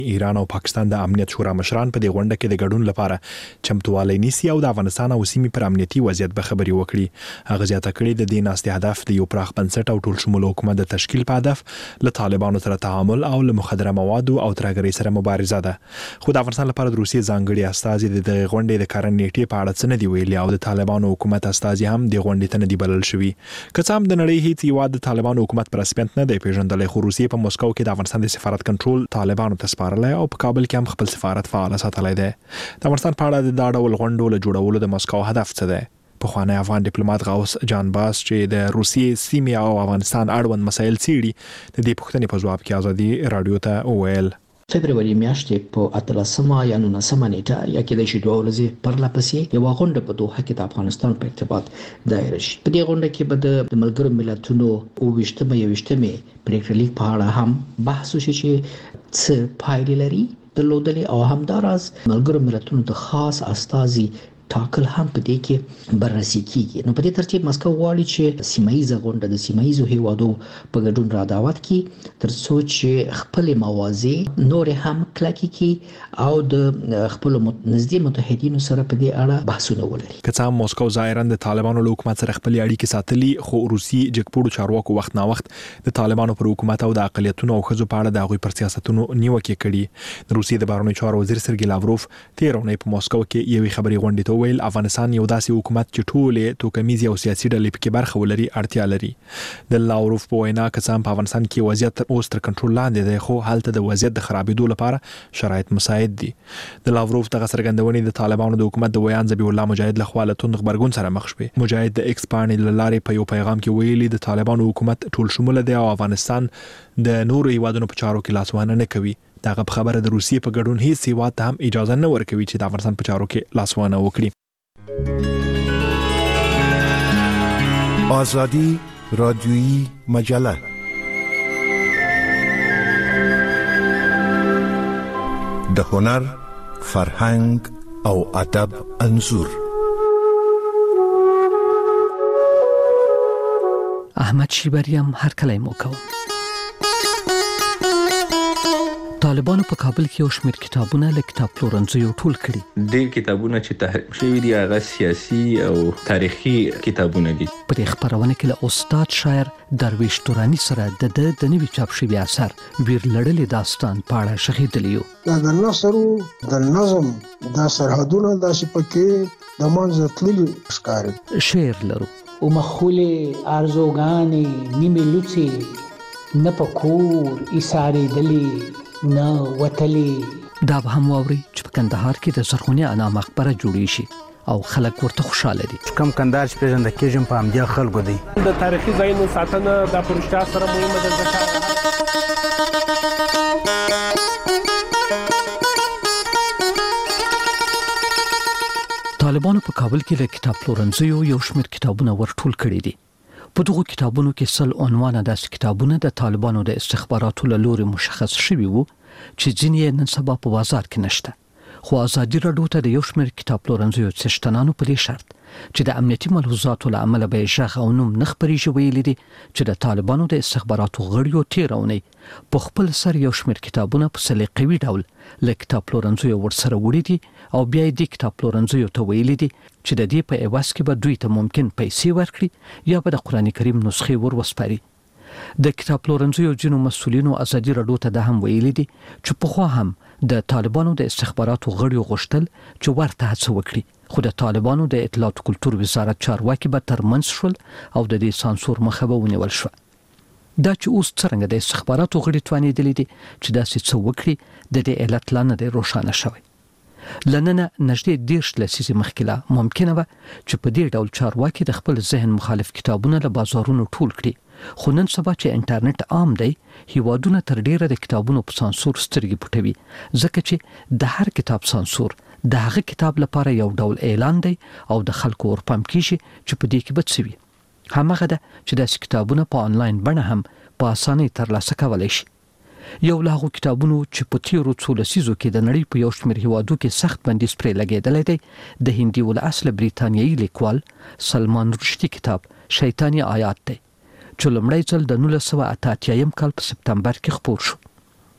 ایران او پاکستان د امنیت شورا مشران په دې غونډه کې د ګډون لپاره چمتووالی نیسي او د افغانستان او سیمې پر امنیتي وضعیت به خبري وکړي. هغه زیاته کړې د دې ناستې هدف د یو پراخ بنسټ او ټول شموله حکومت د تشکیل په هدف له طالبانو سره تعامل او له مخدره موادو او ترهګرۍ سره مبارزه ده. خو د افغانستان لپاره د روسیې ځانګړي استازي د غونډې د کارن نیټې په اړه څه نه دی ویلي او د طالبانو حکومت استازي هم د غونډې ته نه دی بلل شوي. که څه هم د نړۍ هیڅ هیواد د طالبانو حکومت پر رسمیت نه دی پیژندلی، خو روسیې په مسکو کې د افغانستان د سفارت کنټرول طالبانو ته سپارلی او په کابل کې هم خپل سفارت فعال ساتلی دی. د افغانستان په اړه د دا ډول غونډو له جوړولو د مسکو هدف څه دی؟ پخوانی افغان ډیپلوماټ غوث جان باس چې د روسیې سیمې او افغانستان اړوند مسایل څیړي د دې پوښتنې په جواب کې ازادي رادیو ته وویل: فبرवरी میاشتې په 18 یا 19 نیټه یا کې د شي دوه ورځې پر لپسې یو غونډه په دوحه کې د افغانستان په ارتباط دایر شي. په دې غونډه کې به د ملګرو ملتونو او وشتمه پریکړې په اړه هم بحث وشي چې څه پایلې لري درلودلې او همداراز ملګرو ملتونو د خاص استازي ټاکل هم په دې کې بررسي کیږي. نو په دې ترتیب مسکو غواړي چې سیمایي غونډه د سیمایي هیوادو په ګډون را دعوت کړي ترڅو چې خپل موازی نور هم کلکې کی او د خپل نږدې متحدینو سره په دې اړه بحثونه ولري. که څه هم مسکو ظاهرا د طالبانو له حکومت سره خپل اړیکې ساتلي، خو روسي جګپوړو چارواکو وخت نا وخت د طالبانو پر حکومت او د اقلیتونو او خزو په اړه د هغوی پر سیاستونو نیوکې کړي. د روسي د بهرنیو چارو وزیر سرګي لاوروف تیر اونۍ په مسکو کې یوې خبري غونډې ته ویل افغانستان یو داسې حکومت چې ټولې توکمیزي او سیاسي ډلې پکې برخه ولري اړتیا لري. د لاوروف په وینا که څه هم په افغانستان کې وضعیت اوس تر کنټرول لاندې دی، خو هلته د وضعیت د خرابېدو لپاره شرایط مساعد دي. د لاوروف دغه څرګندونې د طالبانو د حکومت د ویان ذبیح الله مجاهد لخوا له توند غبرګون سره مخ شوې. مجاهد د ایکس پاڼې له لارې په یو پیغام کې ویلي د طالبانو حکومت ټول شموله دی او افغانستان د نورو هیوادونو په چارو کې لاسوهنه نه کوي. دغه خبره د روسیې په ګډون هیڅ هیواد ته هم اجازه نه ورکوي چې د افغانستان په چارو کې لاسوهنه وکړي. آزادی رادیویی مجله د هنر، فرهنګ او ادب انځور. احمد شیبریم هر کله مو کوم. طالبانو په کابل کې یو شمېر کتابونه له کتاب پلورنځیو ټول کړي. ډېر کتابونه چې تحریک شوي دي هغه سیاسي او تاریخي کتابونه دي. په دې خپرونه کې له استاد شاعر درویش تورانی سره د نوي چاپ شوي اثر ویر لړلې داستان په اړه شخیدلیو. د نثر د نظم د سرحدونو د شپکې د منځ تللي ښکاري. شعر لرو او مخولې ارزوګانې نیمې لوڅې نه پکور ایسارې دلی نه وتلی. دا به هم واوري چې په کندهار کې د زرغونې انا مقبره جوړې شي او خلک ورته خوشاله دي. کم کندهار چې پیژنده کېږم په همدې خلکو دی. د تاریخي ځایونو ساتنه د پرشتیا سره مهمه ده. طالبانو په کابل کې له کتاب پلورنځیو یو شمېر کتابونه ورټول کړي دي. په دغو کتابونو کې 100 عنوانه داسې کتابونه د طالبانو د استخباراتو له لوري مشخص شوي وو چې ځینې نن سبا په بازار کې نشته. خو ازادي رادیو ته د یو شمېر کتاب پلورنځیو څښتنانو په دې شرط چې د امنیتي ملحوظاتو له امله به ژغ او نوم نه خپرېږي ویلي دي چې د طالبانو د استخباراتو غړیو تیرونی په خپل سر یو شمېر کتابونه په سلیقوي ډول له کتاب پلورنځیو ورسره وړي دي او بیا یې د کتاب پلورنځیو ته ویلي دي چې د دې په عوض کې به دوی ته ممکن پیسې ورکړي یا به د قرآن کریم نسخې ور وسپاري. د کتاب پلورنځیو ځینو مسؤلینو ازادي رادیو ته د هم ویلي دي چې پخوا هم د طالبانو د استخباراتو غړیو غوښتل چې ورته هڅه وکړي، خو د طالبانو د اطلاعات او کلتور وزارت چارواکي به ترمنځ شول او د دې سانسور مخه به ونیول شو. دا چې اوس څرنګه د استخباراتو غړي توانېدلي دي چې داسې څه وکړي د دې علت لا نه دی روښانه شوی. لننه نږدې 10 لسیزې مخکې ممکنه وه چې په دې ډول چارواکي د خپل ذهن مخالف کتابونه له بازارونو ټول کړي، خو نن سبا چې انټرنیټ عام دی هیوادونه تر ډیره د کتابونو په سانسور سترګې پټوي، ځکه چې د هر کتاب سانسور د هغه کتاب لپاره یو ډول اعلان دی او د خلکو ورپام کیږي چې په دې کې به څه وي. همغه ده چې داسې کتابونه په آنلاین بڼه هم په اسانۍ ترلاسه کولی شي. یو له هغو کتابونو چې په تیرو څو لسیزو کې د نړۍ په یو شمېر هیوادو کې سخت بندیز پرې لګېدلی دی د هندي الاصل بریتانیایي لیکوال سلمان رشدي کتاب شیطاني آیات دی چې لومړی ځل د 1988 کال په سپتمبر کې خپور شو.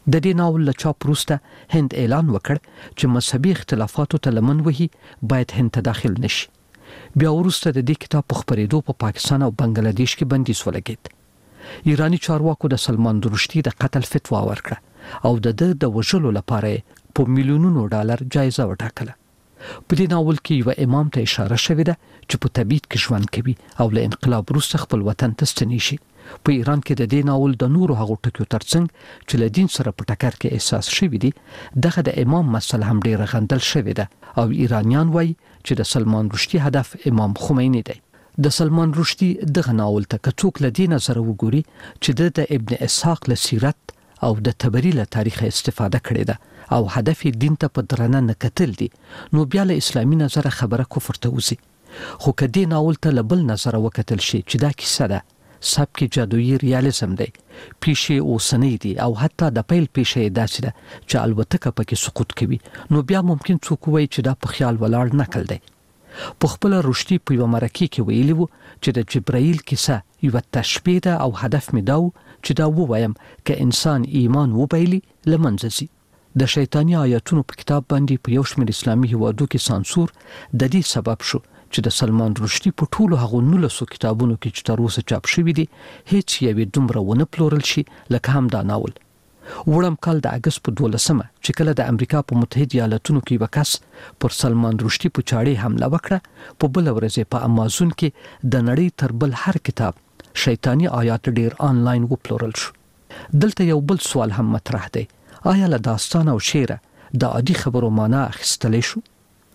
د دې ناول له چاپ وروسته هند اعلان وکړ چې مذهبي اختلافاتو ته لمن وهي باید هند ته داخل نشي. بیا وروسته د دې کتاب په خپرېدو په پاکستان او بنگلاديش کې بندیز ولګېد. ایرانی چارواکو د سلمان رشدي د قتل فتوا ورکړه او د وژلو لپاره په میلیونونو ډالر جایزه وټاکله. په دې ناول کې یو امام ته اشاره شوې ده چې په تبعید کې ژوند کوي او له انقلاب وروسته خپل وطن ته ستنې شي. په ایران کې د دې ناول د نورو هغو ټکیو ترڅنګ چې له دین سره په ټکر کې احساس شوی دی دغه د امام مسله هم ډیره غندل شوې ده او ایرانیان وایي چې د سلمان رشدي هدف امام خمینی دی. د سلمان رشدي دغه ناول ته که څوک له دې نظره وګوري چې د ابن اسحاق له سیرت او د تبری له تاریخ استفاده کړې ده او هدف دین ته په درنه نه کتل دي نو بیا له اسلامي نظره خبره کفر ته وځي. خو که دې ناول ته له بل نظره وکتل شي چې دا کیسه ده سبک جادویي ریالیزم دی پیښې اوسنۍ دي او حتی د پیل پیښې داسې ده چې الوتکه پکې سقوط کوي نو بیا ممکن څوک وایي چې دا په خیال ولاړ نقل دی. په خپل رشدي په یو مرکه کې ویلي وو چې د جبرائیل کیسه یو تشبیه ده او هدف مې دا و چې دا ووایم که انسان ایمان وبایلي لمنځه ځي. د شیطانی آیاتونو په کتاب باندې په یو شمېر اسلامي هیوادو کې سانسور د دې سبب شو چې د سلمان رشدي په ټولو هغو 19 کتابونو کې چې تر اوسه چاپ شوي دي هیڅ یوې دومره ونه پلورل شي لکه هم دا ناول. وړم کال د اګست په 12مه چې کله د امریکا په متحده ایالاتونو کې وکاس پر سلمان رشدي په چاړې حمله وکړه په بل ورځ په امازون کې د نړۍ تر بل هر کتاب شیطانی آیات ډیر آنلاین وپلورل شو. دلته یو بل سوال هم مطرح دی، آیا له داستان او شعر د عادي خبرو معنا اخیستلی شو؟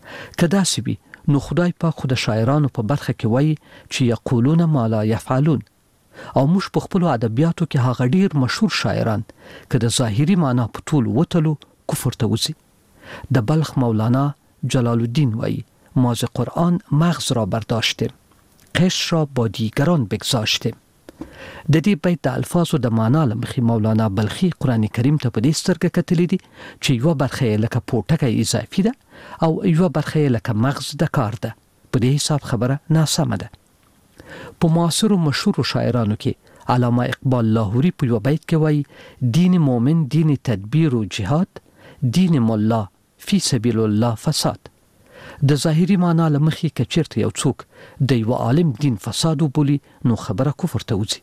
که داسې وي نو خدای پاک خو د شاعرانو په برخه کې وایي چې یقولون ما لا یفعلون او موږ په خپلو ادبیاتو کې هغه ډیر مشهور شاعران که د ظاهري معنا په ټول وتلو کفر ته وځي. د بلخ مولانا جلال الدین وایي ما ز قرآن مغز را برداشتیم قشر را با دیگران بگذاشتیم. د دې بیت د الفاظو د معنا له مخې مولانا بلخي قرآن کریم ته په دې سترګه کتلې دي چې یوه برخه یې لکه پوټکی اضافي ده او یوه برخه یې لکه مغز د کار ده. په دې حساب خبره ناسمه ده. په معاصرو مشهورو شاعرانو کې علامه اقبال لاهوري په یوه بیت کې وایي دین مومن دین تدبیر و جهاد دین ملا فی سبیل الله فساد. د ظاهري معنا له مخې که چیرته یو څوک د یو عالم دین فساد وبولي نو خبره کفر ته وځي.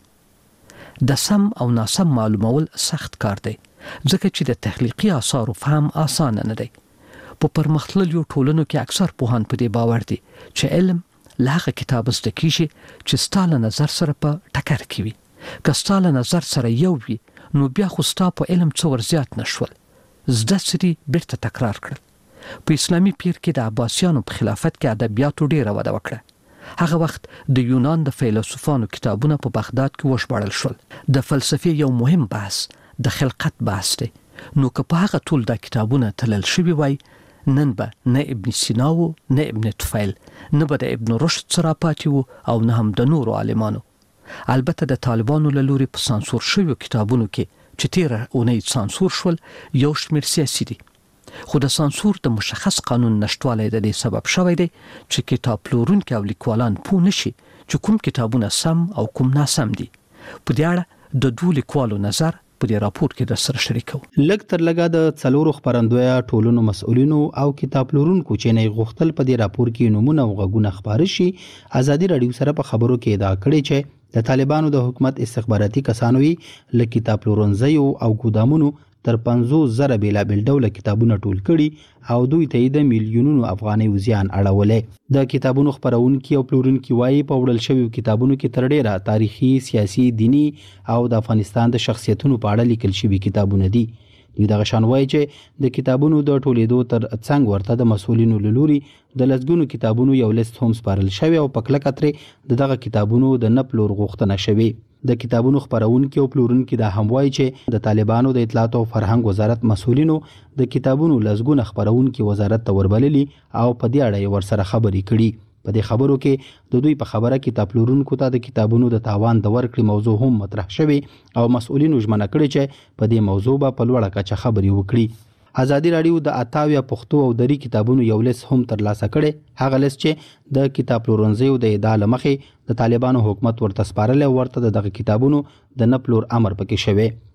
د سم او ناسم معلومول سخت کار دی ځکه چې د تخلیقي آثارو فهم آسانه نه دی. په پرمختللو ټولنو کې اکثر پوهان په دې باور دي چې علم له هغه کتاب زده کیږي چې ستا له نظر سره په ټکر کې وي. که ستا له نظر سره یو وي نو بیا خو ستا په علم څه ور زیات نشول. زده سری بیرته تکرار کړل. په اسلامي پیر کې د عباسیانو په خلافت کې ادبیاتو ډیره وده وکړه. هغه وخت د یونان د فیلسوفانو کتابونه په بغداد کې وژباړل شول. د فلسفې یو مهم بحث د خلقت بحث دی. نو که په هغه ټول د کتابونه تلل شوي وای نن به نه ابن سینا و نه ابن طفیل نه به د ابن رشد سره پاتې و او نه هم د نورو عالمانو. البته د طالبانو له لوري په سانسور شویو کتابونو کې چې تیره اونۍ سانسور شول یو شمېر سیاسي دي. خو د سانسور د مشخص قانون نشټوالی د دې سبب شوی دی چې کتاب پلورونکي او لیکوالان پوه نشي چې کوم کتابونه سم او کوم ناسم دي. په دې اړه د دوه لیکوالو نظر په دې راپور کې در سره شریکو. لږ تر لږه د څلورو خبرندویه ټولنو مسؤلینو او کتاب پلورونکو چې نه غوښتل په دې راپور کې نمونه او غږونه خبري شي. ازادي رادیو سره په خبرو کې ادعا کړې چې د طالبانو د حکومت استخباراتي کسانو له کتاب پلورنځیو او ګودامونو تر 50,000 بیلابیل ډوله کتابونه ټول کړي او دوی ته د میلیونونو افغانۍ زیان اړولې. د کتابونو خپرونکي او پلورونکي وایي په وړل شویو کتابونو کې تر ډیره تاریخي، سیاسي، دینی او د افغانستان د شخصیتونو په اړه لیکل شوي کتابونه دي. دوی دغه شان وایي چې د کتابونو د ټولېدو تر څنګ ورته د مسؤلینو له لوري د لسګونو کتابونو یو لیست هم سپارل شوی او په کلکه ترې دغه کتابونو د نه پلور غوښتنه شوې. د کتابونو خپرونکي او پلورونکي دا هم وایي چې د طالبانو د اطلاعات او فرهنګ وزارت مسؤلینو د کتابونو لسګونه خپرونکي وزارت ته وربللي او په دې اړه یې ورسره خبرې کړي. په دې خبرو کې د دوی په خبره کتاب پلورونکو ته د کتابونو د تاوان د ورکړې موضوع هم مطرح شوی او مسؤلینو ژمنه کړې چې په دې موضوع به په لوړه کچه خبرې وکړي. ازادي رادیو د 28 پښتو او دري کتابونو یو لیست هم ترلاسه کړي. هغه لیست چې د کتاب پلورنځیو د ادعا له مخې د طالبانو حکومت ورته سپارلی ورته دغه کتابونو د نه پلور امر پکې شوی.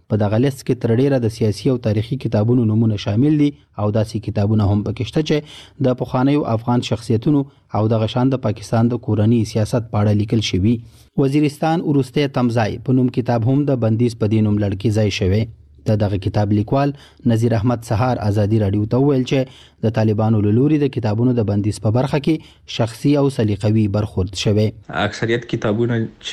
په دغه لیست کې تر ډیره د سیاسي او تاریخي کتابونو نمونه شامل دي او داسې کتابونه هم پکې شته چې د پخوانیو افغان شخصیتونو او د غشان د پاکستان د کورنی سیاست په اړه لیکل شوی. وزیرستان ورسته تمځای په نوم کتاب هم د بندیز په دینوم لړکی ځای شوی. دغه کتاب لیکوال نذیر احمد سهار ازادي رادیو ته ویل چې د طالبانو له لوري د کتابونو د بندیز په برخه کې شخصي او سلیقوي برخورد شوی. اکثریت کتابونه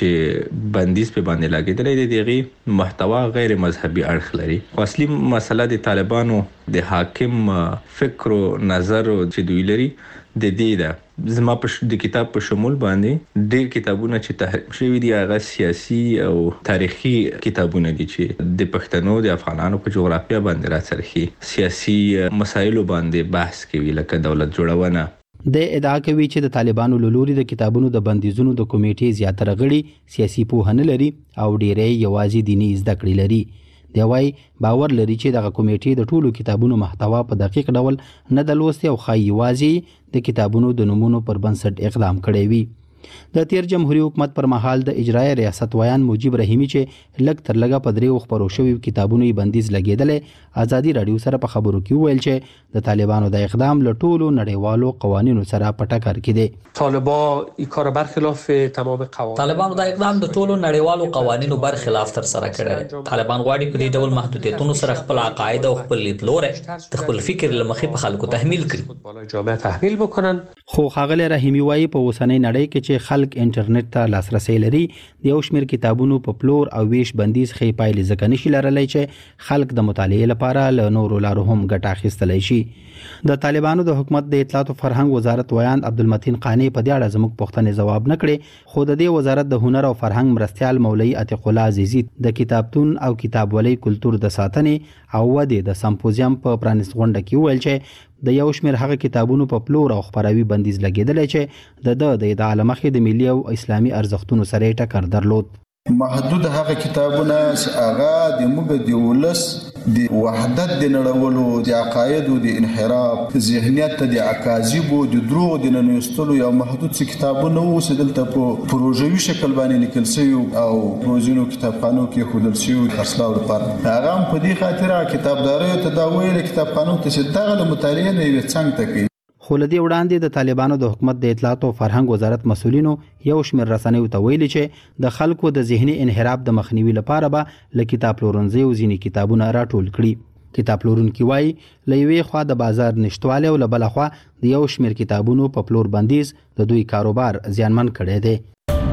چې بندیز په باندې لګیدل دي دغه محتوا غیر مذهبي اړخ لري. اصلي مسله د طالبانو د حاکم فکر او نظر چې دوی لري د دې ده زما په د کتاب په شمول باندې ډېر کتابونه چې تحریم شوي دي هغه سیاسي او تاریخي کتابونه دي چې د پښتنو د افغانانو په جغرافیه باندې راڅرخي سیاسي مسایلو باندې بحث کوي لکه دولت جوړونه. د ادعا کوي چې د طالبانو له لوري د کتابونو د بندیزونو د کمیټې زیاتره غړي سیاسي پوهه نه لري او ډېری یوازې دیني زده کړې لري. دی وايي باور لري چې دغه کمیټې د ټولو کتابونو محتوا په دقیق ډول نه د لوستي او خای یوازې د کتابونو د نمونو پر بنسټ اقدام کړی وي. د تیر جمهوریت حکومت پر مهال د اجرایي ریاست ویان مجيب رحیمی چې لګ تر لګه په دریو خبرو شوی کتابونو بندیز لګیدل ازادي رادیو سره په خبرو کې ویل چې د طالبانو د اقدام له ټولو نړیوالو قوانینو سره په ټکر کې دي. طالبان این کار برخلاف تمام قوانین طالبانو د اقدام د ټولو نړیوالو قوانینو برخلاف تر سره کړی. طالبان غواړي په دې ډول محدودیتونو سره خپل عقاید او خپل لیدلوري د خپل فکر لمخې په خلکو تحمیل کړي. جامعه تحمیل بکنن. خو ښاغلی رحیمی وايي په اوسنۍ نړۍ کې چې خلک انټرنیټ ته لاسرسي لري د یو شمېر کتابونو په پلور او ویش بندیز خې پایلې ځکه نشي لرلی چې خلک د مطالعې لپاره له نورو لارو هم ګټه اخیستلی شي. د طالبانو د حکومت د اطلاعات او فرهنګ وزارت ویان عبدالمتین قانی په دې اړه زموږ پوښتنې ځواب نه کړې خو د دې وزارت د هنر او فرهنګ مرستیال مولوي عتیق الله عزیزی د کتابتون او کتابولۍ کلتور د ساتنې او ودې د سمپوزیم په پرانیست غونډه کې ویل چې د یو شمېر هغه کتابونو په پلور او خپراوي بندیز لګیدلی چې د ادعا له مخې د ملي او اسلامي ارزښتونو سره یې ټکر درلود. محدود هغه کتابونه چې هغه د موږ د ولس د وحدت د نړولو د عقاید او د انحراف ذهنیت ته د اکاذیب او د دروغ د ننوستلو یو محدود څه کتابونه وو چې دلته په پروژوي شکل باندې لیکل شوی او پروژینو کتابخانو کې خودل شوی خرڅلاو لپاره هغه هم په دې خاطر کتابداري ته دا ویل کتابخانو ته چې دغه مطالعه نه وي څنګه تکي. خو لدی وړاندې د طالبانو د حکومت د اطلاعات او فرهنګ وزارت مسولینو یو شمېر رسنیو ته ویلي چې د خلکو د ذهني انحراف د مخنیوي لپاره به له کتاب پلورنځي او ځینې کتابونه راټول کړي. کتاب پلورونکي وایي له یوې خوا د بازار نشتوالی او له بله خوا د یو شمېر کتابونو په پلور بندیز د دوی کاروبار زیانمن کړی دی.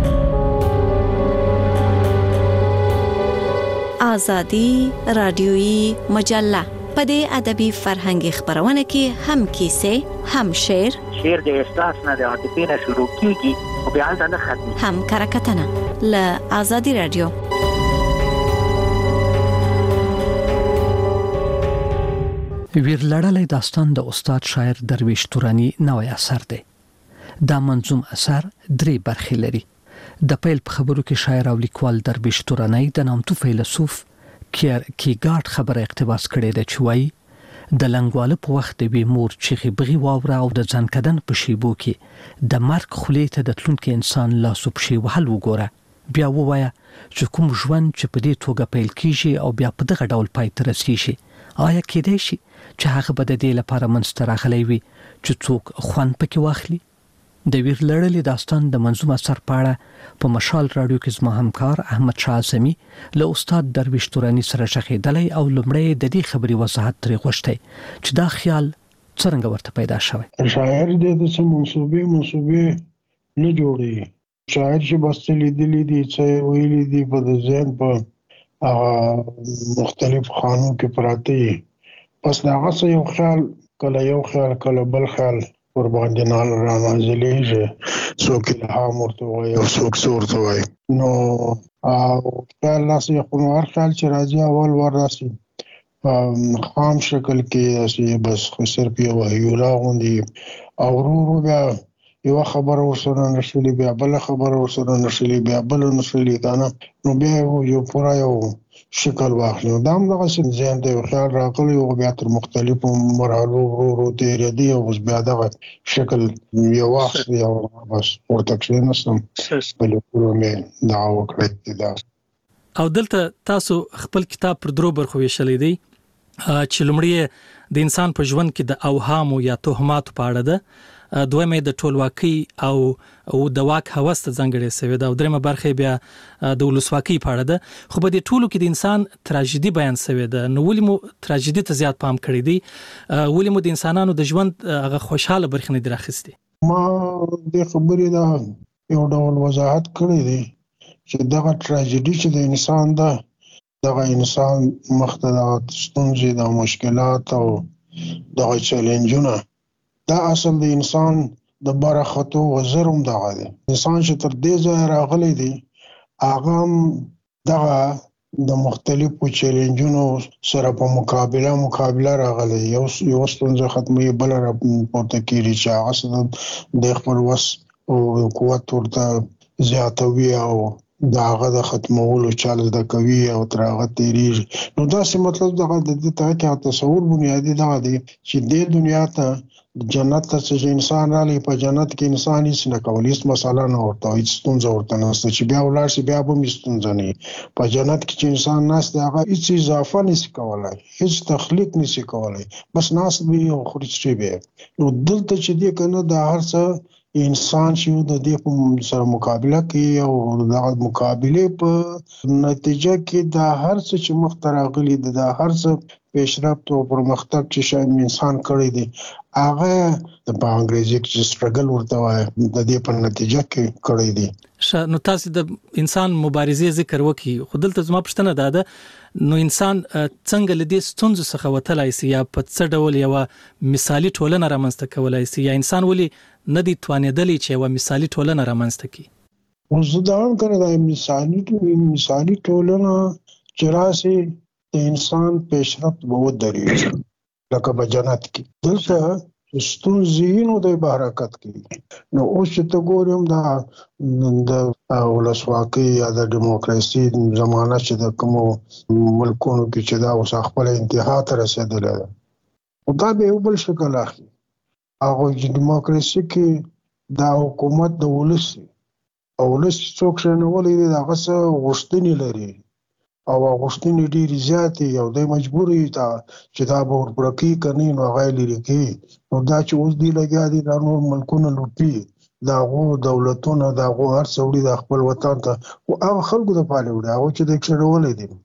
آزادي رادیویي مجله په دې ادبي فرهنګي خبرونه کې هم کیسې هم شعر د احساس نه د عاطفې نه شروع کیږي او بیا ځنه ختمي هم کرکټنه له آزادي رادیو. ویرلړلې داستان د استاد شاعر درویش تورانی نوې اثر دی. دا منظوم اثر 3 برخې لري. د پیل په خبرو کې شاعر او لیکوال درویش تورانی د نامتو فیلسوف کیرکیګارډ خبره اقتباس کړې ده چې وایي د لنګواله په وخت د وی مور چیخي بغي واوره او د ځنکدن په شیبو کې د مرګ خولې ته د تلونکي انسان لاسو په شی وهل وګوره بیا ووایه چې کوم ژوند چې په دې توګه پیل کیږي او بیا په دغه ډول پای ته رسیږي آیا کېدای شي چې هغه به د دې لپاره منځته راغلی وي چې څوک خوند پکې واخلي. د ویرلړلې داستان د منظوم اثر په اړه په مشال رادیو کې زما همکار احمد شاه اعظمي له استاد درویش تورانی سره شخېدلی او لمړی د دې خبرې وضاحت ترې غوښتی چې دا خیال څرنګه ورته پیدا شوی. شاعر دې د څه منصوبې نه جوړي. شاعر چې بس لیدلې دي چې ویلي دي په د ذهن په مختلف خانو کې پراته پس دا غوښه یو خیال کله بل خیال ور باندې نه را نازلېږي څوک الهام ورته وایي او څوک ورته وایي نو او خیال ناسي خو هر خیال چې راځي اول ور راسي خام شکل کې اسی بس خو صرف یو هیولا غوندي او ورو بیا یو خبر ورسره نشلي بیا بل خبر ورسره نشلي بیا بل نشلي کنه نو بیا یو پورا یو شکل واخلي دا هم دغه ذهن ته خیال راغلی او بیا تر مختلفو مرحلو ورو تیر دی او بیا دغه شکل یو واخلي او بس ورته کښینستم بل پورا مې دا وکړه دا او دلته تاسو خپل کتاب پر درو برخو ویشلې دی چې لومړی د انسان په ژوند کې د اوهام یا توهمات په اړه ده، دویمه د ټولواکۍ او د واک هوس ته ځانګړې شوی ده، او دریمه برخه بیا د ولسواکۍ په اړه ده. خو په دې ټولو کې د انسان تراژیدي بیان شوی ده. نو ولې مو تراژیدي ته زیات پام کړی دی؟ ولې مو د انسانانو د ژوند هغه خوشاله برخه نه درخستی؟ ما د خبرې دا یو ډول وضاحت کړی دی چې دغه تراژیدي چې د انسان ده، دغه انسان مخته د ستونزې، د مشکلات او دغه چیلنجونه، دا اصل د انسان د برخطو وزر هم دغه دی. انسان چې تر دې ځای راغلی دی، هغه هم دغه د مختلفو چیلنجونو سره په مقابله راغلی. یو ستونزه ختموي، بله را پورته کېږي چې هغه څه د خپل وس او قوت ورته زیاتوي او د هغه د ختمولو چل زده کوي او تر هغه تېرېږي. نو داسې مطلب دغه د دې ته تصور بنیادي دغه دی چې دې دنیا ته جنت ته چې انسان رالی، په جنت کې انسان هیڅ نه کولی، هیڅ مسله نه ورته، هیڅ ستونزه ورته نشته چې بیا ولاړ شي بیا به هم ستونزه نه وي. په جنت کې چې انسان ناست دی، هغه هیڅ اضافه نشي کولی، هیڅ تخلیق نشي کولی، بس ناست وي او خوري څښي به. نو دلته چې دی که نه، د هر څه انسان چې د دې په سره مقابله کوي او دغه مقابلې په نتیجه کې د هر څه چې مخته راغلي دي، د هر څه پیشرفت او پرمختګ چې شاید انسان کړی دی، هغه په انګریزي کې سټرګل ورته وایي، د دې په نتیجه کې کړی دی. نو تاسو د انسان مبارزې ذکر وکړي، خو دلته زما پوښتنه دا ده، نو انسان څنګه له دې ستونزو څخه وتلای شي، یا په څه ډول یوه مثالي ټولنه رامنځته کولای شي، یا انسان ولې نه دی توانېدلی چې یوه مثالي ټولنه رامنځته کړي؟ اوس زه دا هم که نه، دا مثالي ټولنه چې راشي، د انسان پیشرفت به ودرېږي لکه په جنت کې. دلته ستونزې نو د حرکت کوي. نو اوس چې ته ګورې هم د ولسواکۍ یا د ډیموکراسي زمانه چې د کومو ملکونو کې چې دا اوس خپله انتها ته رسېدلې ده، خو دا به یو بل شکل اخلي. هغه چې ډیموکراسي کې دا حکومت د ولس دی، او ولس چې څوک شنولی دی، د هغه څه غوښتنې لري او غوښتنې ډېرې زیاتې، او دی مجبور وي چې دا به ورپوره کوي که نه، نو هغه یې لرې کوي. نو دا چې اوس دی لګیا دي، دا نور ملکونه لوټي، د هغو دولتونه، د هغو هر څه وړي د خپل وطن ته، خو هغه خلکو دپاره وړي، هغه چې دی کښېنولی دي.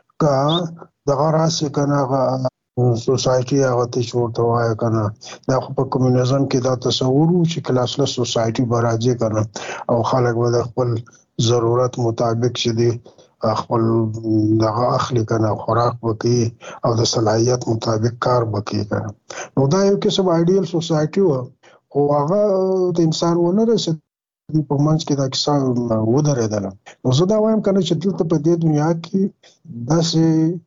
که دغه راسي که نه، هغه سوسایټي هغه ته چې ورته وایه که نه، دا خو په کمیونیزم کې دا تصور و چې کلاسلس سوسایټي به راځي که نه، او خلک به د خپل ضرورت مطابق چې دی خپل دغه اخلي که نه، خوراک به کوي او د صلاحیت مطابق کار به کوي که نه. نو دا یو قسم آیډیل سوسایټي وه، خو هغه د انسان ونه رسېد، په منځ کې دا کیسه ودرېدله. نو زه دا وایم که نه چې دلته په دې دنیا کې داسې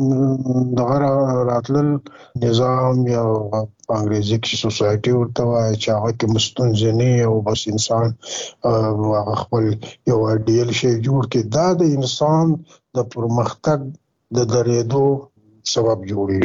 دغه راتلل نظام یا په انګریزي کې سوسایټي ورته وایي چې هغه کې ستونزې نه او بس انسان هغه خپل یو ایډیل شی جوړ کړي، دا د انسان د پرمختګ د درېدو سبب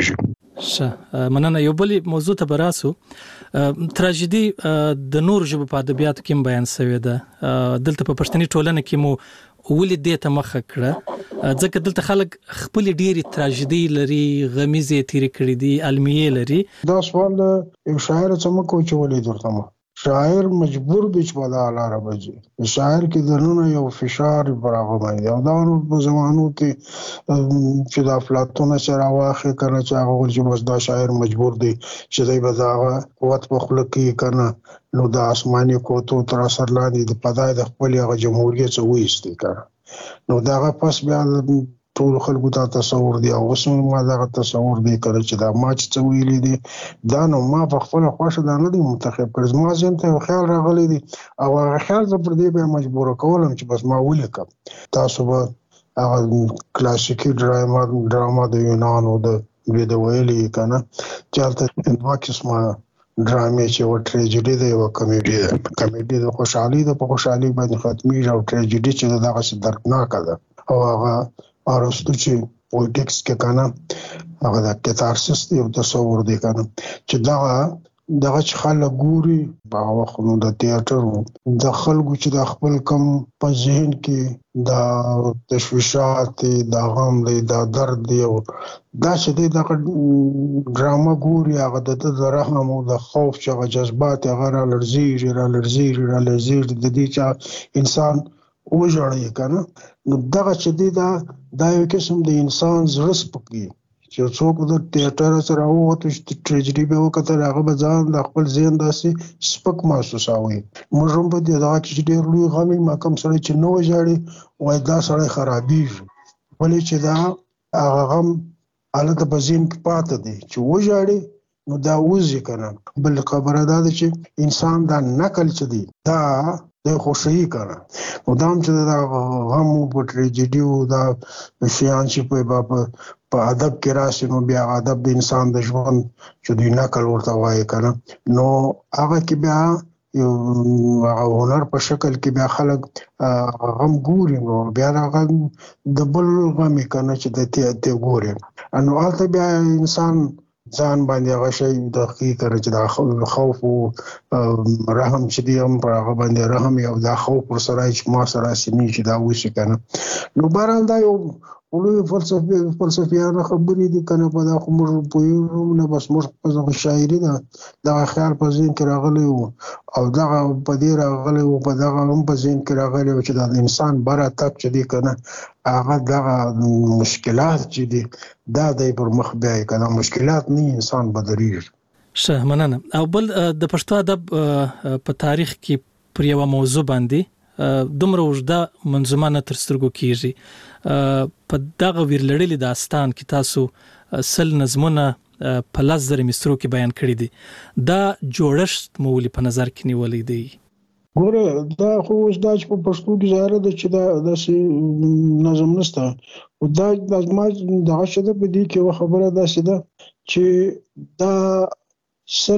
جوړیږي. مننه. یو بل موضوع ته براسو، تراژیدي د نور ژبو په ادبیاتو کې بیان شوی ده. دلته په پښتني ټولنه کې مو ولې دې ته مخه کړه؟ ځکه دلته خلک خپل ډېری تراژیدي لري، غمیزې تیرې کړې دي، المیې لري. دا سوال یو شاعر څه مکو چې ولې درته شاعر مجبور دی چې په دا لاره وځي. شاعر کې دننه یو فشار پر هغه باندې، او دا نور په زمانو کې چې د افلاطون سره راواخې که نه، چې هغه وایي چې بس دا شاعر مجبور دی چې دی به د هغه قوت په خوله کې که نه، نو د آسماني قوتو تر اثر لاندې د فضا د خپل هغه جمهوریت څه وایستې که نه، نو د هغه پس بیا ټول خلکو ته تصور دی، او اوس ما دغه تصور دی که نه چې دا ما چې څه ویلي دي، دا نو ما په خپله خوښه دا نه دی منتخب کړی، زما ذهن ته یو خیال راغلی دی، او هغه خیال زه پر دې بیا مجبوره کولم چې بس ما ولیکم. تاسو به هغه کلاسیکي ډراما د یونانو د د ویلي که نه، چې هلته دوه قسمه ډرامې چې یوه ټریجډي ده، یوه کمیډي ده. کمیډي د خوشحالي ده، په خوشحالي باندې ختمیږي، او ټریجډي چې ده دغسې دردناکه ده، او هغه ارسطو چې پولیټکس کې که نه، هغه د کتارسس یو تصور دی که نه، چې دغه دغه چې خلک ګوري هغه وخت نو د تیاتر د خلکو چې د خپل کم په ذهن کې د تشویشات د غم د درد دی او دا چې د ډراما ګوري هغه د رحم او د خوف چې هغه جذبات هغه را لرزي د دې چې انسان وژړي کنه نو دغه چې دا یو قسم د انسان زړه سپکي چې څوک د تیاتر سره وته چې ټریجډي به وکړي هغه به ځان د خپل ذهن داسې سپک محسوسوي موږ هم په دې دغه چې ډېر لوی غمي ما کوم سره چې نو وژړي وای دا سره خرابېږي ولې چې دا هغه غم حالت په ذهن کې پاتې دي چې وژړي نو دا وځي کنه بل خبره ده چې انسان دا نقل چي دي دا د خوشي کنه نو دا هم چې دا غم په ټریجډي او دا شیان چې په ادب کې راشي نو بیا ادب د انسان د ژوند چې دوی نقل ورته وایي کنه نو هغه کې بیا یو هنر په شکل کې بیا خلک غم ګوري نو بیا هغه د بل غم کنه چې د ګوري نو هلته بیا انسان ځان باندې هغه شی د حقیقت چې د خوف او رحم چې دی هم پر هغه باندې رحم یو د خوف پر سره چې ما سره سني چې دا وشي کنه نو بهرحال دا یو ولوی فلسفیانه خبرې دي کنه په دا خمر په یو نه بس موږ په شاعري دا خیال په ذهن کې راغلی او دا په دې راغلی او په دا هم په ذهن کې راغلی چې د انسان بره تک چې دی کنه هغه دا مشکلات چې دي دا د پر مخ بیا کنه مشکلات نه انسان بدريږي شه مننه او بل د پښتو ادب په تاریخ کې پر یو موضوع باندې دومره وجدا منظومه نه تر سترګو کیږي په دغه ویرلړلې داستان کې تاسو سل نظمونه په لزر مسترو کې بیان کړی دي دا جوړښت مولي په نظر کې نیولې دی ګوره دا خو اوس دا چې په پښتو کې ظاهر ده چې دا داسې نظم نشته او دا ما دغه شته په دې کې خبره داسې ده چې دا سل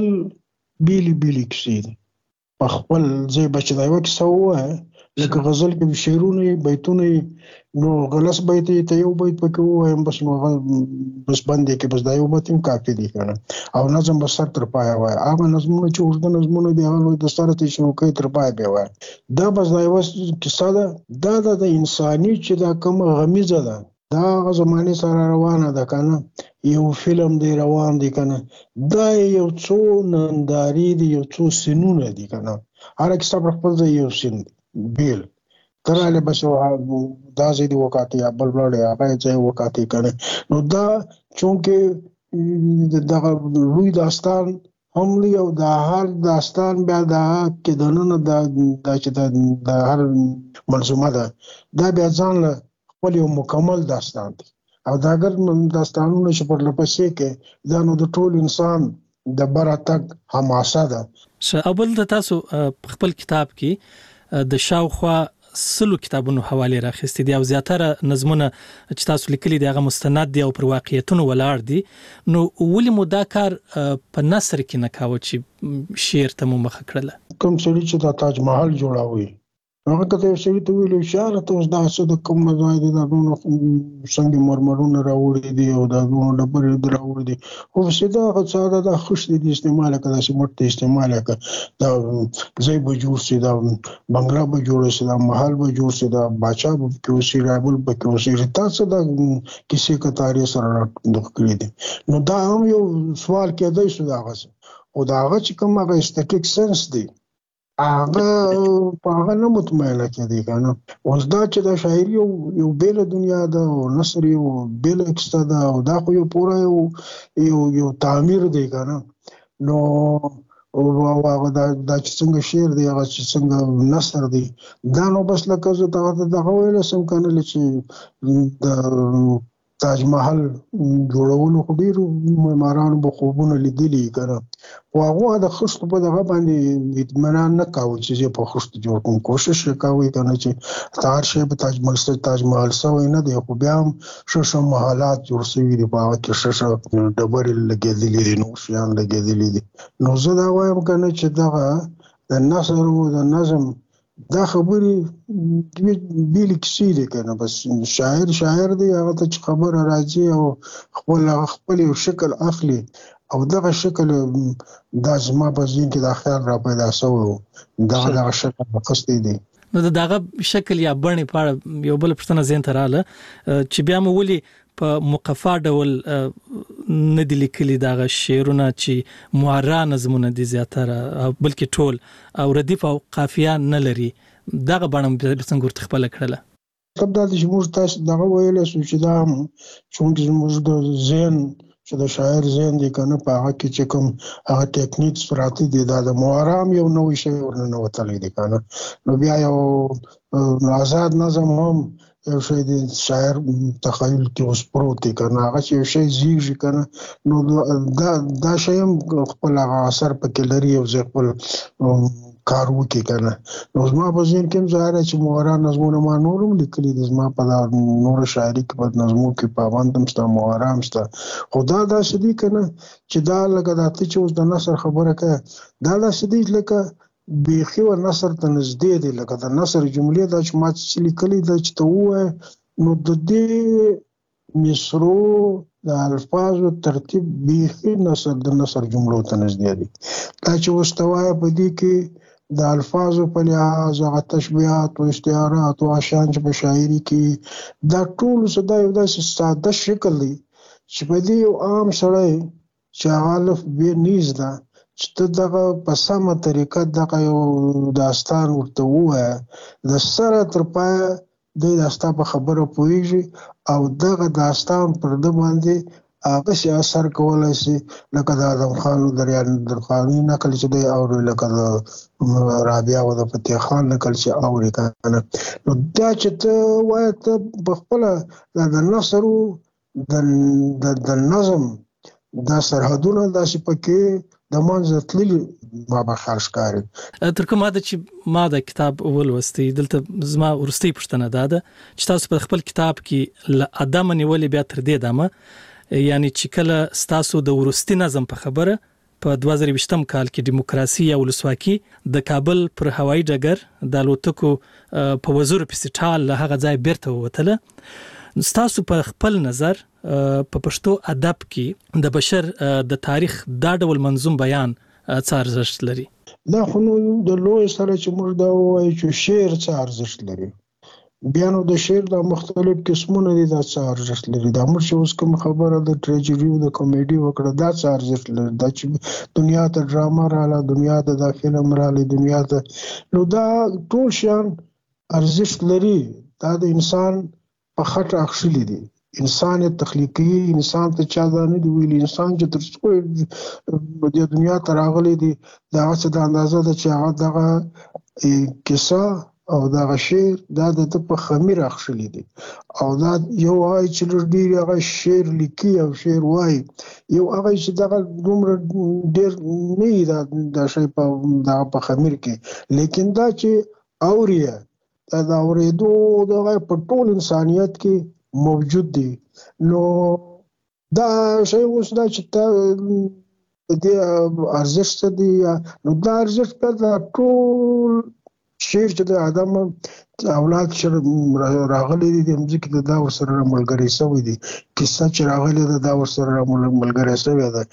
بیلی کیسې په خپل ځای بچ دا یو کیسه وای لکه غزل کې شعرونه بیتونه نو غلس بیت ته یو بیت پکې وایم بس نو بس باندې کې بس دا یو بیت هم کافي دی کنه او نظم بس تر پای وای هغه نظمونه چې ورته نظمونه دی هغه د ستاره ته شنو کوي تر پای به وای دا بس دا یو کیسه ده د انساني چې دا کوم غمیزه ده دا زمانه سره روانه ده کنه یو فلم دی روان دی کنه دا یو څو ننداري دی یو څو سنونه دی کنه هر کیسه پر خپل ځای یو سن بیل تراله بس دا زیدي وکاتي بل بل هغه ځای وکاتي کنه نو دا چونکه دغه لوی داستان هم یو د هر داستان بیا دا کې دنه دا چې د هر منظومه ده دا بیا ځان له خپل یو مکمل داستان دی او دا اگر داستانونه چې پر لپسې کې دا نو د ټول انسان د بره تک حماسه ده اول د تاسو خپل کتاب کې د شاوخوا سلو کتابونو حواله راخستې دي او زیاتره نظمونه چې تاسو لیکلي دي هغه مستند دي او پر واقعیتونو ولاړ دي نو ولې مو دا کار په نثر کې نه کاوه چې شعر ته مو مخه کړله کوم سړي چې د تاج محل جوړاوي هغه کته شي ته ویلو اشاره ته اوس دا څه د کوم ځای دي دا نو څنګه مرمرونه راوړي دي او دا نو ډبرې راوړي دي خو سیده هغه د خوش دي استعمال کړه چې مرته استعمال کړه دا ځای به جوړ شي دا بنگلا به جوړ شي دا محل به جوړ شي دا باچا به کوسي رابل به کوسي تاسو دا کسی کتاري سره دغ کړی دي نو دا هم یو سوال کېدای شو دا غوښه او دا هغه چې کوم هغه استټیک سنس دی هغه په هغه نه مطمئنه کېدی کنه اوس دا چې د شاعري یو بیل دنیا ده او نثر یو بیل کیسه ده او دا خو یو پوره یو تعمیر دی کنه نو او هغه دا چې څنګه شعر دی هغه چې څنګه نثر دی دا نو بس لکه زه دغه ویل سم کنه چې د تاج محل جوړولو خو ډیرو معمارانو په خوبونه لیدلي کنه او هغه د خښت په دغه باندې اطمینان نه کاوه چې په خښت جوړ کوم کوشش وکاوه کنه چې تار شی په تاج محل سوی نه دی خو بیا هم شش محلات جوړ شوي دي په هغه کې شش ډبرې لګېدلې دي نو شیان لګېدلې دي نو زه دا وایم کنه چې دغه د نثر او د نظم دا خبرې بیل کیسې دي کنه. بس شاعر دی، هغه ته چې خبره راځي او خپل یو شکل اخلي او دغه شکل دا زما په ذهن کې دا خیال را پیدا شوی دغه شکل مخستی دی. نو دغه شکل یا بڼې په اړه یو بل پوښتنه ذهن ته رااله چې بیا مو ولي په مقفا ډول نه دي لیکلي دغه شعرونه چې معرا نظمونه دي زیاتره بلکې ټول او ردیف او قافیه نه لري، دغه بڼه څنګه ورته خپل کړله؟ کله دا چې موږ تاسو دغه ویل چې دا چونکه موږ د ذهن چې د شاعر ذهن دی کنه په هغه کې چې کوم هغه ټیکنیکس پراته دي دا د معرام یو نوې شی ورننه وتلی دی کنه. نو بیا یو آزاد نظم هم یو شی د شاعر تخیل کې اوس پروت دی کنه، هغه چې یو شی زیږي کنه نو دا شی هم خپل اثر پکې لري او زه خپل کار وکړي کنه. نو زما په ذهن کې هم ظاهره چې معرا نظمونه ما نورم لیکلي دي، زما په نور شاعري کې په نظمو کې پابند هم شته، معرا هم شته، خو دا داسې دي کنه چې دا لکه دا ته چې اوس د نثر خبره کوي دا داسې دي لکه بیخي و نثر ته نږدې دی، لکه د نثر جملې دا چې ما چې لیکلي ده چې ته ووایې نو د دې مصرو د الفاظو ترتیب بیخي د نثر جملو ته نږدې دی. دا چې اوس ته وایې په دې کې د الفاظو په لحاظ هغه تشبیهات او استعارات او اشعار چې په شاعري کې دا ټول څه دا یو داسې ساده شکل دی چې په دې یو عام سړی چې هغه الف ب نیز ده چې ته دغه په سمه طریقه دغه یو داستان ورته ووایه د سره تر پایه دی داستا په خبره پوهیږي او دغه داستان پر ده باندې هغه شي اثر کولی شي لکه د اعظم خان درخاني نقل چې دی اوري، لکه د رابعه او د فتح خان نقل چې اوري کنه. نو دا چې ته وایې ته په خپله د نثر د نظم دا سرحدونه داسې پکې د منځه تللي ما به خیال ښکاري. تر کومه حده چې ما د کتاب ولوستی دلته زما وروستۍ پوښتنه دا ده چې تاسو په خپل کتاب کې له ادمه نیولې بیا تر دې دمه یعنی چې کله ستاسو د وروستي نظم په خبره په 2020 کال کې دیموکراسي او ولسواکي د کابل پر هوایي ډګر د الوتکو په وزر پسټال له هغه ځای بیرته ووتله، ستاسو په خپل نظر په پښتو ادب کې د بشر د تاریخ دا ډول منظوم بیان څه ارزښت لري؟ دا خو نو د لوی سره چې موږ دا وایو چې شعر څه ارزښت لري، بیا نو د شعر د مختلف قسمونه دي دا څه ارزښت لري. دا موږ چې اوس کوم خبره د ټریجډي او د کامیډي وکړه دا څه ارزښت لري، دا چې دنیا ته ډراما رااله، دنیا ته دا فلم رااله، دنیا ته نو دا ټول شیان ارزښت لري. دا د انسان په خټه اخښلي دي، انسان تخلیقي انسان ته چا دا نه دی ویلي، انسان چې تر څو د دنیا ته راغلی دی دا څه د اندازه ده چې هغه دغه کیسه او دغه شعر دا د په خمیر اخښلي دي او دا یو وایي چې لږ ډېر هغه شعر لیکي او شعر وایي، یو هغه چې دغه دومره ډېر نه وي دا شی په خمیر کې، لیکن دا چې اوري دا د اورېدو دغه په ټول انسانیت کې موجود دی. نو دا شی اوس دا چې ته د ارزښت دی نو دا ارزښت په دا ټول شعر چې د ادم اولاد چې راغلي دي د مځکې ته دا ورسره ملګری شوی دی، کیسه چې راغلې ده دا ورسره ملګری شوی ده.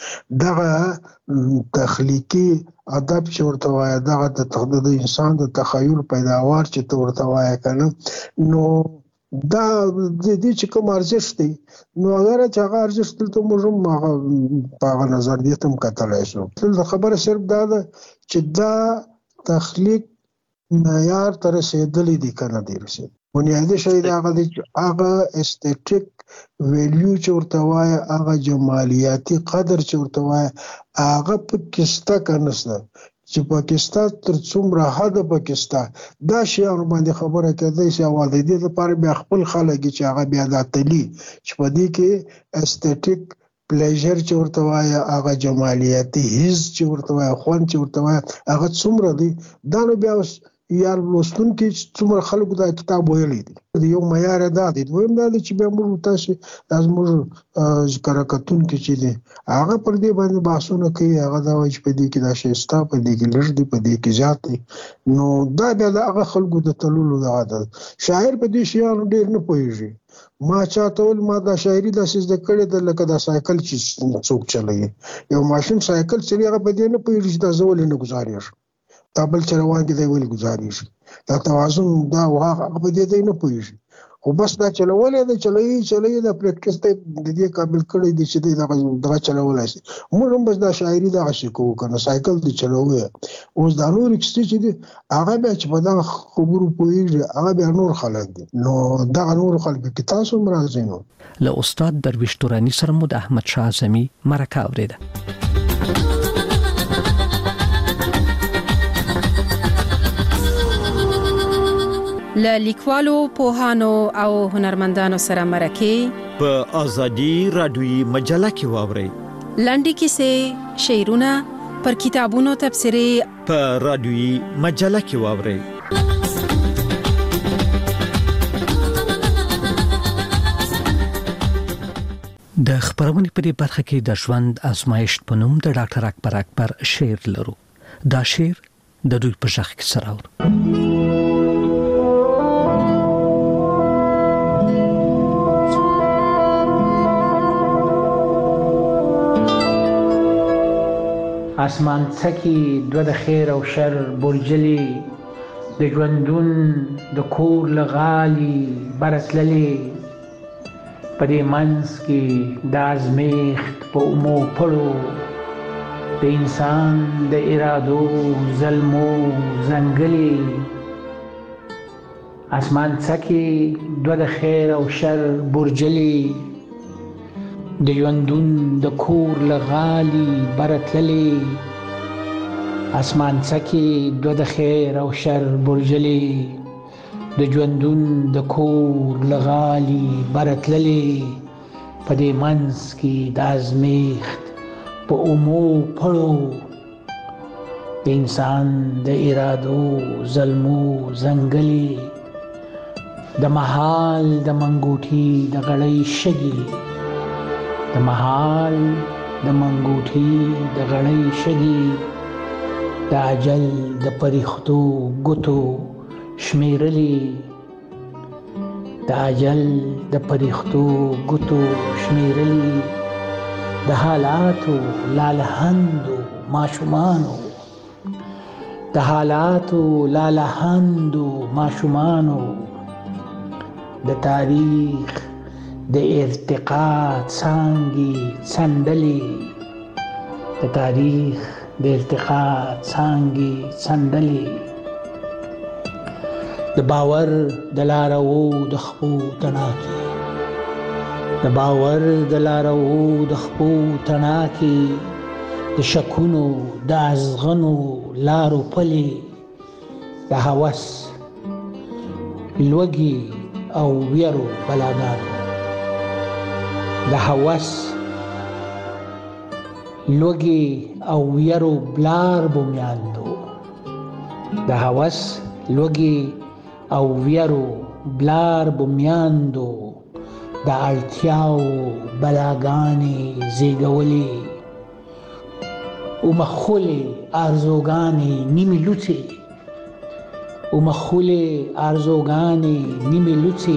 دغه تخلیقي ادب چې ورته وایي دغه د انسان د تخیل پیداوار چې ته ورته وایي کنه نو دا د دې چې کوم ارزښت دی نو اگر چې هغه ارزښت دلته موږ هم په هغه نظریه هم کتلی شو. دلته خبره صرف دا ده چې دا تخلیق معیار ته رسېدلی دی که نه دی رسېدلی. بنیادي شی د هغه دی چې هغه استیټیک ویلیو چې ورته وایي، هغه جمالیاتي قدر چې ورته وایي هغه پکې شته که نشته، چې پاکستان تر څومره حد پاکستان دا شیان باندې خبره کېدای شي او د دې لپاره بیا خپل خلک چې هغه بیا دا تلي چې په دې کې استیټیک پلیژر چې ورته وایي، هغه جمالیاتي حس چې ورته وایي، خوند چې ورته وایي هغه څومره دی دا نو بیا یا لوستونکي څومره خلکو دا کتاب ویلی دی یو معیار دا دی. دویم دا دی چې بیا موږ تاسو زموږ کره کتونکي چې دي هغه پر دې باندې بحثونه کوي. هغه دا وایي چې په دې کې دا شی ستا، په دې کې لږ دی، په دې کې زیات دی. نو دا بیا د هغه خلکو د تللو د عادت. شاعر په دې شیانو ډېر نه پوهېږي. ما چاته ول ما دا شاعري داسې زده کړې ده لکه دا سایکل چې څوک چلوي. یو ماشین سایکل چلوي، هغه په دې نه پوهېږي چې دا زه ولې نه ګزارېږم، دا بل چې روان دی دی ولې ګزارېږي. دا توازن دا هغه په دې دی نه پوهېږي. خو بس دا چلولی دی، چلوي دا پریکټس دی د دې قابل کړی دی چې دی دغه چلولی شي. موږ هم بس دا شاعري دغسې کوو که نه، سایکل دی چلوي. اوس دا نورې کیسې چې دي هغه بیا چې په دغه خبرو پوهېږي هغه بیا نور خلک دي. نو دغه نورو خلکو کې تاسو هم راځئ. نو له استاد درویش توراني سره مو د احمدشاه اعظمي مرکه اورېده. له لیکوالو، پوهانو او هنرمندانو سره مرکه په ازادي رادیوي مجله کې واورئ. لنډې کیسې، شعرونه، پر کتابونو تبصرې په رادیوي مجله کې واورئ. د خبرونې په دې برخه کې د ژوند آزمایښت په نوم د ډاکټر اکبر شعر لرو. دا شعر د دوی په ژغ کې سره اورو. اسمان څکی دو د خیر او شر برجلی، د ژوندون د کور لغالی برتللی، په دې منځ کې د ازمیښت په اومو پړو، د انسان د ارادو ظلمو ځنګلي. اسمان څکی دو د خیر او شر برجلی، د ژوندون د کور لغالی برتللی. اسمان څکی دو د خیر او شر برجلی، د ژوندون د کور لغالی برتللی، په دې منځ کې د ازمیښت په اومو پړو، د انسان د ارادو ظلمو ځنګلي. د مهال د منګوټي د غړۍ شګي، د مهال د منګوټي د غړۍ شګي، د اجل د پریختو ګوتو شمیرلی، د اجل د پریختو ګوتو شمیرلی. د حالاتو لالهندو ماشومانو، د حالاتو لالهندو ماشومانو، د تاریخ د ارتقا څانګې څنډلې، د تاریخ د ارتقا څانګې څنډلې. د باور د لارو د خپو تڼاکې، د باور د لارو د خپو تڼاکې، د شکونو د ازغنو لارو پلې، د هوس لوږې او ویرو بلاګانو، د هوس لوږې او ویرو بلار بومیاندو، د هوس لوږې او ویرو بلار بومیاندو، د اړتیاو بلاګانې زیږولې. اومخولې ارزوګانې نیمې لوڅې، اومخولې ارزوګانې نیمې لوڅې،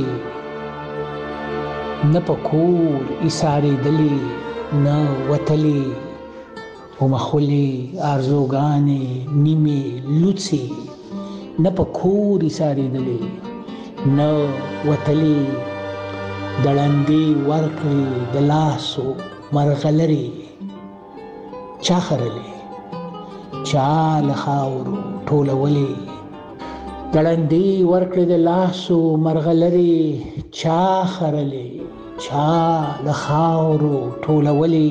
نه په کور ایسارېدلې نه وتلې. اومخولې ارزوګانې نیمې لوڅې، نه په کور ایسارېدلې نه وتلې. دړندې ورکړې د لاسو مرغلرې، چا خرلې چا له خاورو ټولولې. دړندې ورکړې د لاسو مرغلرې، چا خرلې چا له خاورو ټولولې.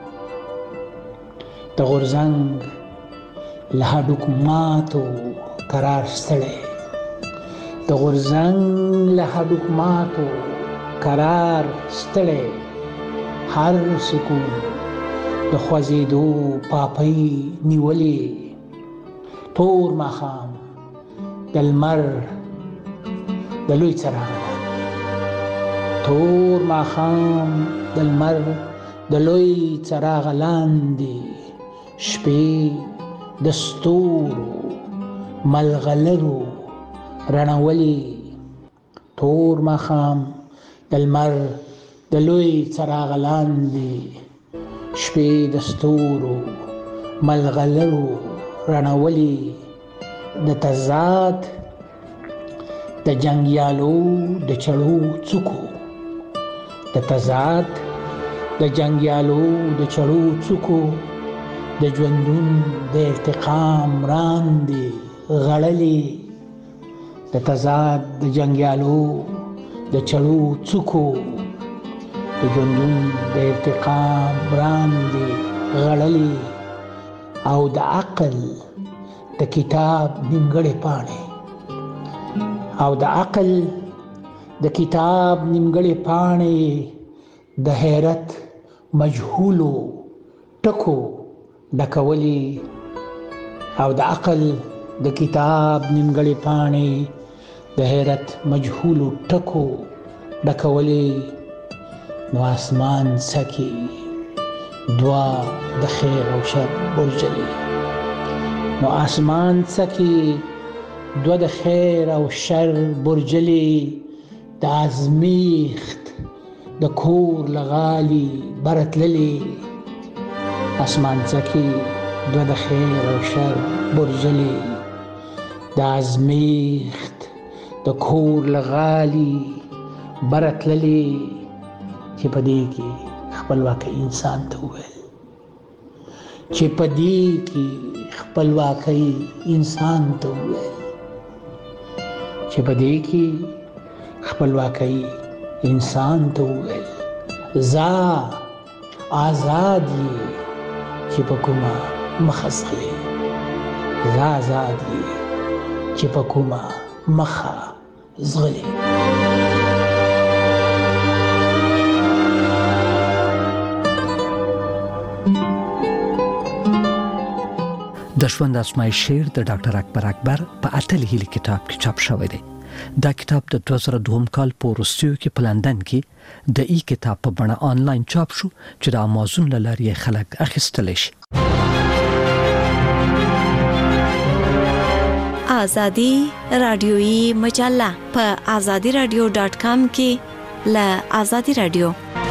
د غورځنګ له هډوکو ماتو قرار ستړی، د غورځنګ له هډوکو ماتو قرار ستړی. هر سکون د خوځېدو پاپۍ نیولې، تور ماښام د لمر د لوی څراغ تور ماښام د لمر د لوی څراغ لاندې شپې د ستورو ملغلرو رڼولې تور ماښام د لمر د لوی څراغ لاندې شپې د ستورو ملغلرو رڼولې د تضاد د جنګیالو د چړو څوکو د تضاد د جنګیالو د چړو څوکو د ژوندون د ارتقام راندې غړلې د تضاد د جنګیالو د چړو څوکو د ژوندون د ارتقام راندې غړلې او د عقل د کتاب نیمګړې پاڼې او د عقل د کتاب نیمګړې پاڼې د حیرت مجهولو ټکو ډکولې او د عقل د کتاب نیمګړې پاڼې د حیرت مجهولو ټکو ډکولې نو آسمان سکی دوا د خیر او شر برجلې نو آسمان سکی دوا د خیر او شر برجلې د ازمیخت د کور لغالی برتللې اسمان سکی دوا د خیر او شر برجلې د ازمیخت د کور لغالی برتللې چې پدې کې خپلواکي انسان ته وویل چې پدې کې خپلواکي انسان ته وویل چې پدې کې خپلواکي انسان ته وویل زا آزاد یې چې په کومه مخه ځغلې زا آزاد یې چې په کومه مخه ځغلې د ژوند ازمایښت شعر د ډاکټر اکبر اکبر په اتل هیلي کتاب کې چاپ شوی دی. دا کتاب د 2002 کال په وروستیو کې په لندن کې د ای کتاب په بڼه آنلاین چاپ شو چې د امازون له لارې خلک اخیستلی شي. آزادی رادیویی مجله په azadiradio.com کې له آزادی رادیو.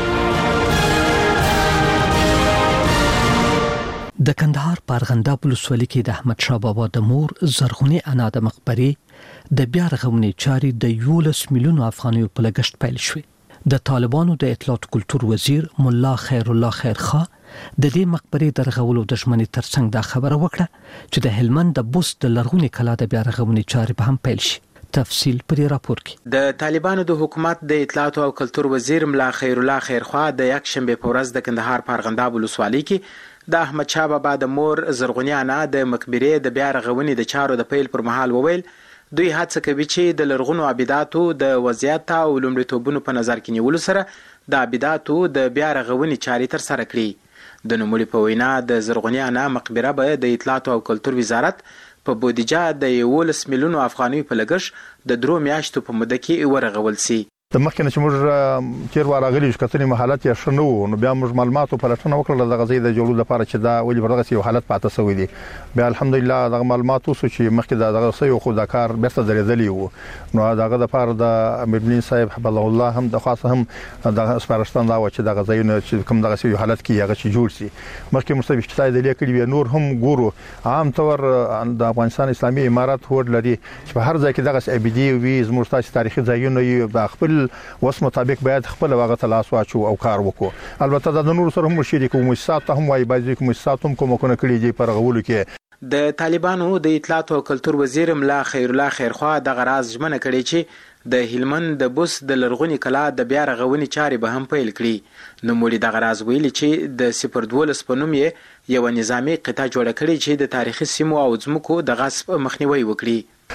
د کندهار پارغندا ولسوالۍ کې د احمد شاه بابا د مور زرغونې انا د مقبرې د بیا رغونې چارې د 11 میلیون افغانیو په لګښت پیل شوې. د طالبانو د اطلاعات کلتور وزیر مولا خیر الله خیرخوا د دې مقبرې د رغولو د ژمنې ترڅنګ دا خبره وکړه چې د هلمند د بوست د لرغونې کلا د بیا رغونې چارې به هم پیل شي. تفصیل پر راپور کې. د طالبانو د حکومت د اطلاعات او کلتور وزیر مولا خیر الله خیرخوا د یک شنبه په ورځ د کندهار پارغندا ولسوالۍ کې د احمد شاه بابا د مور زرغونې انا د مقبرې د بیا رغونې د چارو د پیل پر مهال وویل دوی هڅه کوي چې د لرغونو ابداتو د وضعیت او لومړیتوبونو په نظر کې نیولو سره د ابداتو د بیا رغونې چارې تر سره کړي. د نوموړي په وینا د زرغونې انا مقبره به د اطلاعات او کلتور وزارت په بودیجه د 11 میلیون افغانیو په لګښت د 3 میاشتو په موده کې ورغول سي. د مخکنه چې موږ چیر وراغلی شو کتنې حالت یې شنو نو بیا موږ معلوماتو پلټنه وکړه د غزې د جوړولو لپاره چې دا ولې ورغه یو حالت پاتې شوی دی. بیا الحمدلله د معلوماتو چې مخکې د غزې یو خو د کار بیرته درېدلی وو نو دغه د لپاره د امیر بلین صاحب حفظه الله هم د خاصه هم د سپارښتنه دا و چې د غزې چې کوم دغه یو حالت کې هغه چې جوړ شي. مخکې مستوي چې د لیکلي نور هم ګورو عام طور د افغانستان اسلامي امارات هوډ لري چې په هر ځای کې دغه ابدي وي زموږ تاریخي ځایونه د خپل وس مطابق باید خپل واغه تلاش واچو او کار وکړو. البته د نور سره هم شریک مؤسسات هم وای بازي مؤسسات هم کومه کړی دی پر غولو کې. د طالبانو د اطلاعات او کلتور وزیر مولا خیر الله خیرخوا د غراز ژمنه کړې چې د هلمند د بوس د لرغونی کلا د بیا رغونې چارې به هم پیل کړي. نو مولي د غراز ویلي چې د 012 په نوم یې یو نظامی قطعه جوړه کړې چې د تاریخي سیمو او ځمکو د غصب مخنیوي وکړي.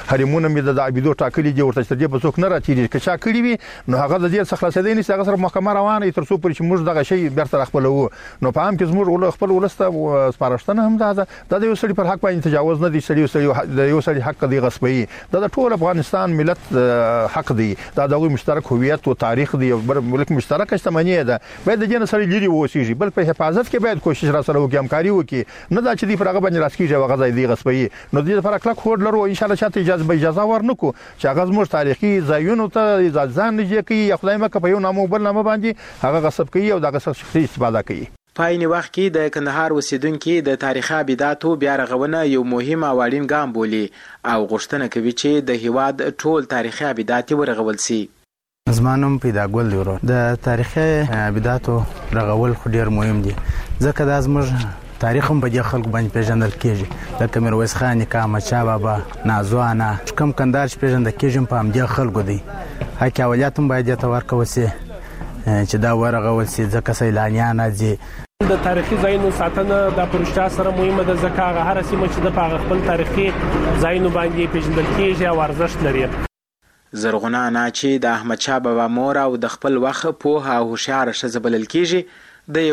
حرمونه مې د عبیدو ټاکلي دي ورته چې په څوک نه راتېږي که چا کړی وي نو هغه د دې څخه خلاصېدی نشي هغه سره محکمه روانه تر څو پورې چې موږ دغه شی بیرته خپلو نو په عام کې زموږ خپل ولسته سپارښتنه هم ده د یو سړي پر حق باندې تجاوز نه دي سړي د یو سړي حق دی غصبي د ټول افغانستان ملت حق دی دا د مشترک هویت او تاریخ دی بل ملک مشترک شتمنۍ ده باید د جن سره لري اوسېږي بل په حفاظت کې باید کوشش را سره وکړي همکاري وکړي نه دا چې دی پر هغه باندې راسکیږي هغه ځای دی غصبي نو د دې لپاره کلک هوډ لرو ان شاء الله چې اجازه ورنکو چې هغه زموږ تاریخي ځایونو ته ځان نږدې کوي یا خدای مکه په یو نامو بل نامه باندې هغه غصب کوي او دغه څخه استفاده کوي په عین وخت کې د کندهار اوسیدونکو د تاریخي ابداتو بیا رغونه یو مهم او اړین ګام بولي او غوښتنه کوي چې د هیواد ټول تاریخي ابدات ورغول شي زمانم پیدا ګل دی ورو د تاریخي ابداتو رغول خو ډیر مهم دي ځکه د زموږ تاریخ هم په دې خلکو باندې پیژندل کیږي لکه میرویس خان احمدشاه بابا نازوانه کوم کندهار چې پیژندل کیږي په همدې خلکو دی حق اولیت هم باید ته ورکول شي چې دا ورغول شي ځکه سیلانیان راځي د تاریخي ځایونو ساتنه د پروژې سره مهمه ده ځکه هغه هر سیمه چې د پاغ خپل تاریخي ځایونو باندې پیژندل کیږي او ارزښت لري زرغونه انا چې د احمدشاه بابا مور او د خپل وخت په او هوښیار ښځه بلل کیږي د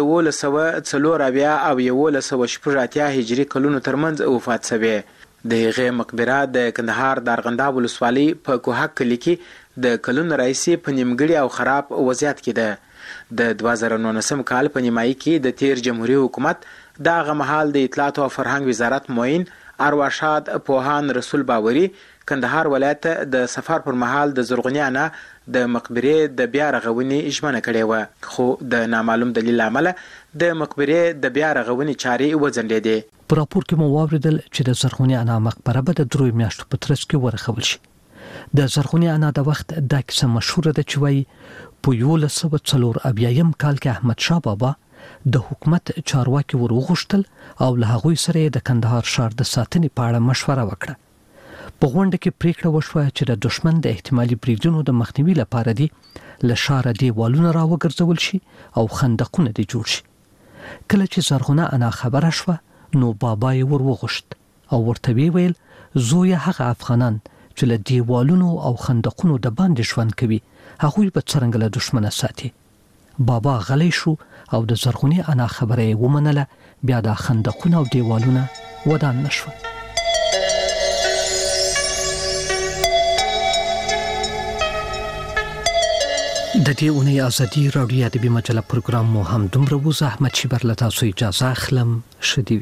1940 او 1980 هجری کلونو ترمنځ وفات شوه د هغه مقبره د کندهار د ارغنداب ولسوالۍ په کوهک کلي کې د کلونو راځي په نیمګړي او خراب وضعیت کې ده د 2019 کال په نیمایي کې د تیر جمهوریت حکومت دغه مهال د اطلاعات او فرهنګ وزارت معین ارواښاد پوهان رسول باوري کندهار ولایت د سفر پر مهال د زرغونیانه د مقبره د بیا رغونې ژمنه کړې و خو د نامعلوم دلیل عمله د مقبره د بیا رغونې چارې وځنډېدې په راپور کې مو واوریدل چې د زرغونیانه مقبره به د 3 میاشتو په ترڅ کې ورغول شي د زرغونیانه د وخت د کیسه مشهور ده چې وایي په 1940 کال کې احمد شاه بابا د حکومت چارواکي ورغښتل او له هغوی سره د کندهار ښار د ساتنې په اړه مشوره وکړه په غونډه کې پریکړه وشوه چې د دشمن د احتمالي بریدونو د مخنیوي لپاره دی له ښاره دیوالونه راوګرځول شي او خندقونه دي جوړ شي کله چې زرغونه انا خبره شوه نو بابا یې ورغښت او ورته ویل زوی هغه افغانان چې له دیوالونو او خندقونو د باندې ژوند کوي هغوی به څرنګه له دشمنه ساتي بابا غلی شو او د زرغونې انا خبره یې ومنله بیا د خندقونه او دیوالونه ودان نشو د دې اونۍ ازادي راډیو ادبي مجله پروګرام مو هم دومره وو زحمت شي برله تاسو اجازه اخلم شدي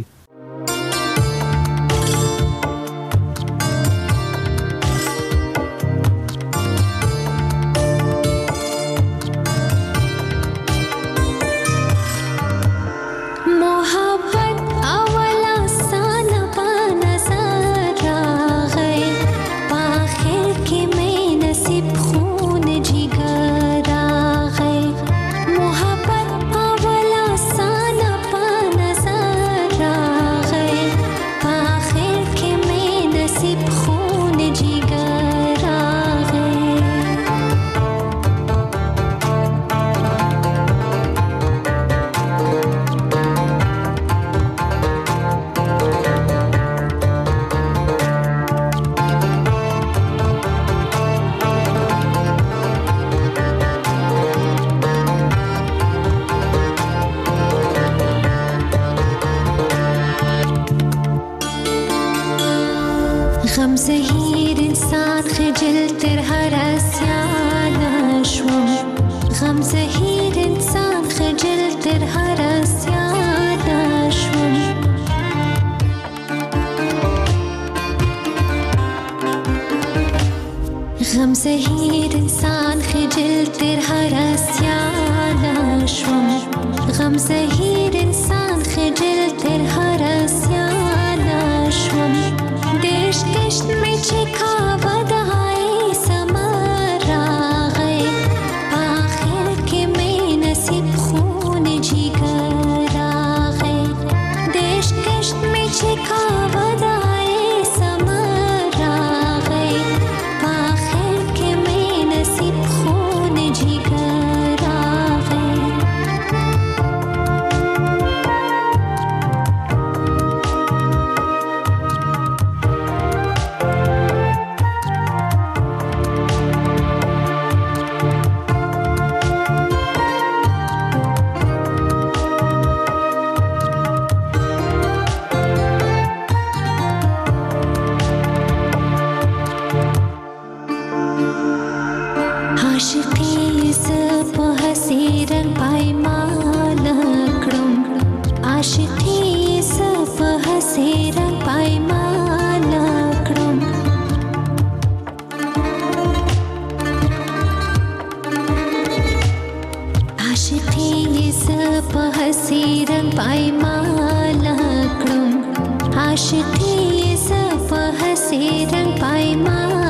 غم زهیر انسان خجل تر هر اسیان شوم غم زهیر انسان خجل تر هر اسیان شوم غم زهیر انسان خجل تر هر اسیان شوم غم زهیر انسان خجل تر هر اسیان شوم دشت دشت میں چکا ودائی سمر آگئے آخر کے میں نصیب خون جگر آگئے دشت دشت میں چکا ودائی سمر آگئے آخر کے میں نصیب خون جگر آگئے आशिकी सब हसे रंग पायमा